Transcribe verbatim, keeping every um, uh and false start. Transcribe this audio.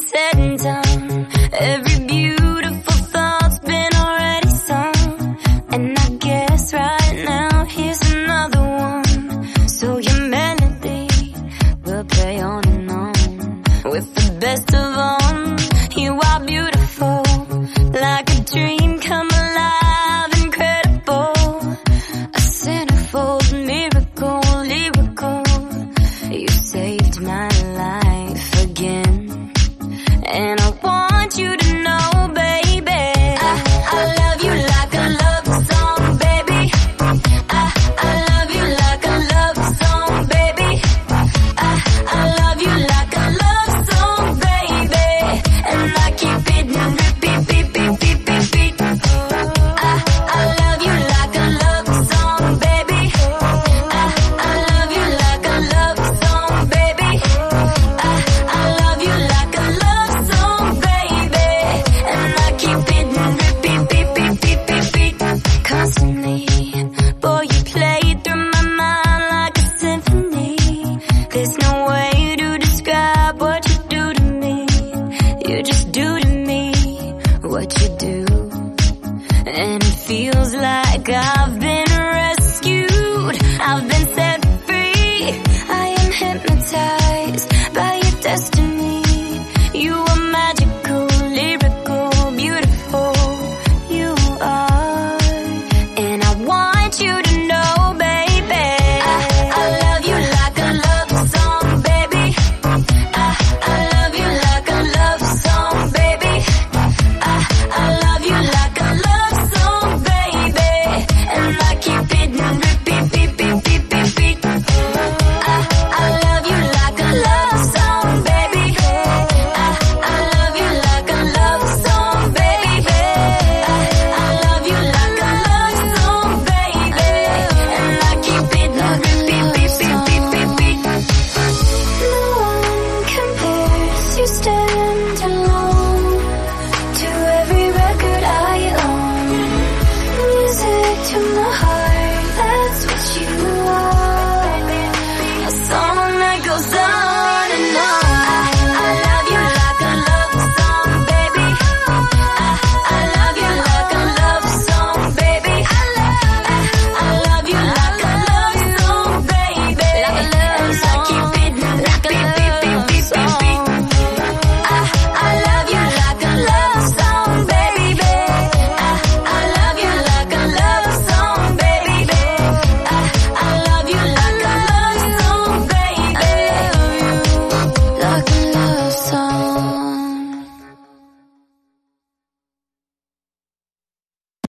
said and done, every beautiful thought's been already sung. And I guess right now here's another one. So your melody will play on and on. With the best of them, you are beautiful, like a dream come alive, incredible. A centerfold miracle, lyrical. You saved my life again. And I want you to know, baby, I, I love you like a love song, baby. I, I love you like a love song, baby. I, I love you like a love song, baby. And I keep it in repeat, beat, beat, beat, beat, beat. I, I love you like a love song, baby. I, I love you like a love song, baby. I, I love you like a love song, baby. And I keep it in repeat, beat, beat, beat, beat, beat. Constantly, boy, you play through my mind like a symphony. There's no way to describe what you do to me. You just do to me what you do. And it feels like I've been rescued, I've been set free. I am hypnotized